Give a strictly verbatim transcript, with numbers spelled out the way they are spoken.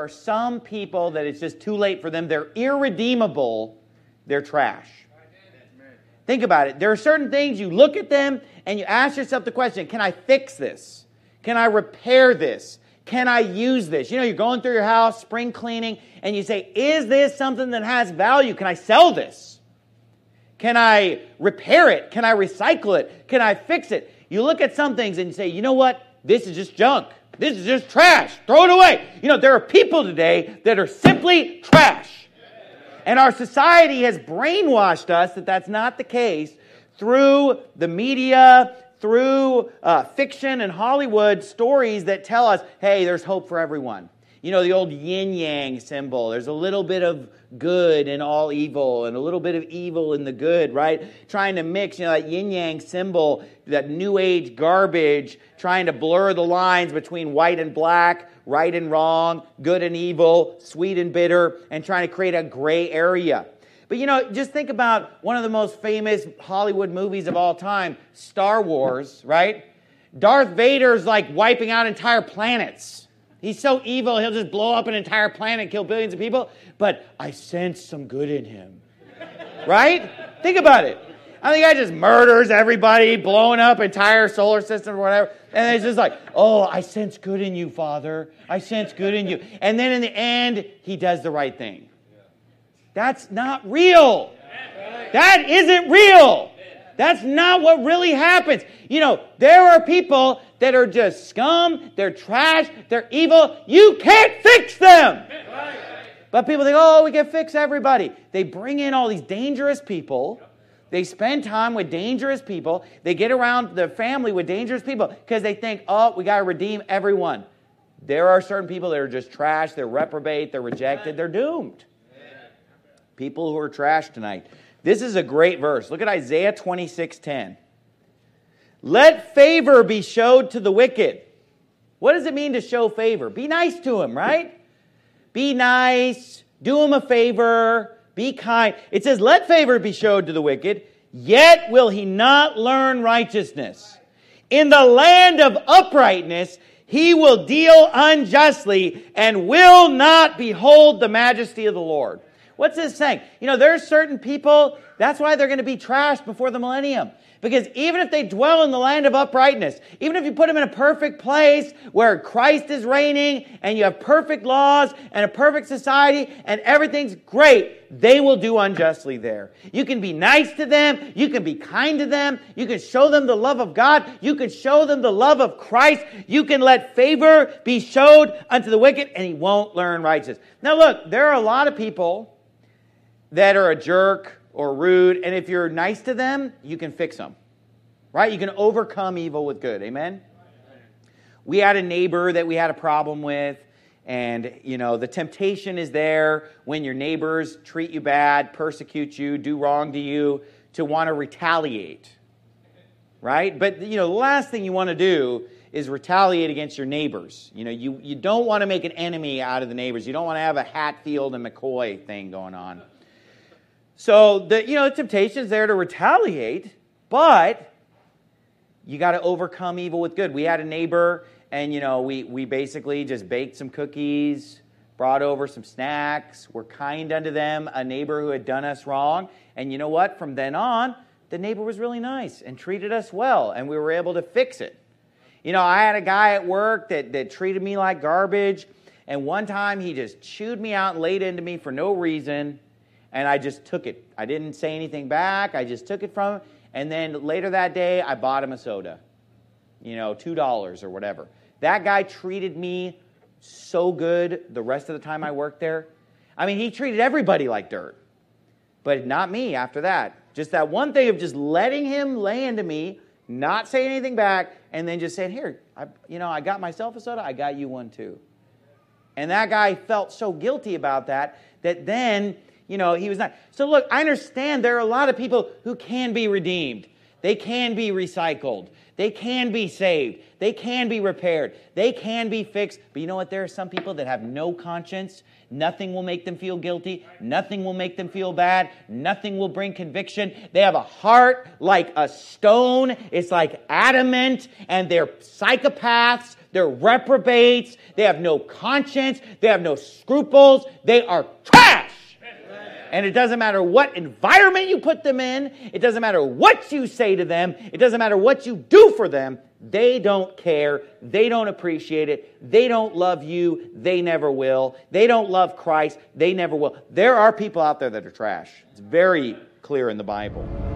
are some people that it's just too late for them. They're irredeemable. They're trash. Think about it. There are certain things you look at them and you ask yourself the question, can I fix this? Can I repair this? Can I use this? You know, you're going through your house, spring cleaning, and you say, is this something that has value? Can I sell this? Can I repair it? Can I recycle it? Can I fix it? You look at some things and you say, you know what? This is just junk. This is just trash. Throw it away. You know, there are people today that are simply trash. And our society has brainwashed us that that's not the case through the media, through uh, fiction and Hollywood stories that tell us, hey, there's hope for everyone. You know, the old yin-yang symbol. There's a little bit of good in all evil and a little bit of evil in the good, right? Trying to mix, you know, that yin-yang symbol, that new age garbage, trying to blur the lines between white and black, right and wrong, good and evil, sweet and bitter, and trying to create a gray area. But, you know, just think about one of the most famous Hollywood movies of all time, Star Wars, right? Darth Vader's like wiping out entire planets. He's so evil, he'll just blow up an entire planet and kill billions of people. But I sense some good in him. Right? Think about it. I think I just murders everybody, blowing up entire solar system or whatever. And it's just like, oh, I sense good in you, Father. I sense good in you. And then in the end, he does the right thing. That's not real. That isn't real. That's not what really happens. You know, there are people that are just scum, they're trash, they're evil. You can't fix them. But people think, oh, we can fix everybody. They bring in all these dangerous people. They spend time with dangerous people. They get around their family with dangerous people because they think, oh, we got to redeem everyone. There are certain people that are just trash, they're reprobate, they're rejected, they're doomed. People who are trash tonight. This is a great verse. Look at Isaiah twenty-six ten. Let favor be showed to the wicked. What does it mean to show favor? Be nice to him, right? Be nice. Do him a favor. Be kind. It says, let favor be showed to the wicked, yet will he not learn righteousness. In the land of uprightness, he will deal unjustly and will not behold the majesty of the Lord. What's this saying? You know, there are certain people, that's why they're going to be trashed before the millennium. Because even if they dwell in the land of uprightness, even if you put them in a perfect place where Christ is reigning and you have perfect laws and a perfect society and everything's great, they will do unjustly there. You can be nice to them. You can be kind to them. You can show them the love of God. You can show them the love of Christ. You can let favor be showed unto the wicked and he won't learn righteousness. Now look, there are a lot of people that are a jerk or rude, and if you're nice to them, you can fix them. Right? You can overcome evil with good. Amen? We had a neighbor that we had a problem with, and, you know, the temptation is there when your neighbors treat you bad, persecute you, do wrong to you, to want to retaliate. Right? But, you know, the last thing you want to do is retaliate against your neighbors. You know, you, you don't want to make an enemy out of the neighbors. You don't want to have a Hatfield and McCoy thing going on. So, the you know, the temptation is there to retaliate, but you got to overcome evil with good. We had a neighbor, and, you know, we, we basically just baked some cookies, brought over some snacks, were kind unto them, a neighbor who had done us wrong. And you know what? From then on, the neighbor was really nice and treated us well, and we were able to fix it. You know, I had a guy at work that, that treated me like garbage, and one time he just chewed me out and laid into me for no reason. And I just took it. I didn't say anything back. I just took it from him. And then later that day, I bought him a soda. You know, two dollars or whatever. That guy treated me so good the rest of the time I worked there. I mean, he treated everybody like dirt. But not me after that. Just that one thing of just letting him lay into me, not saying anything back, and then just saying, here, I, you know, I got myself a soda. I got you one too. And that guy felt so guilty about that, that then... You know, he was not. So look, I understand there are a lot of people who can be redeemed. They can be recycled. They can be saved. They can be repaired. They can be fixed. But you know what? There are some people that have no conscience. Nothing will make them feel guilty. Nothing will make them feel bad. Nothing will bring conviction. They have a heart like a stone. It's like adamant. And they're psychopaths. They're reprobates. They have no conscience. They have no scruples. They are trash. And it doesn't matter what environment you put them in. It doesn't matter what you say to them. It doesn't matter what you do for them. They don't care. They don't appreciate it. They don't love you. They never will. They don't love Christ. They never will. There are people out there that are trash. It's very clear in the Bible.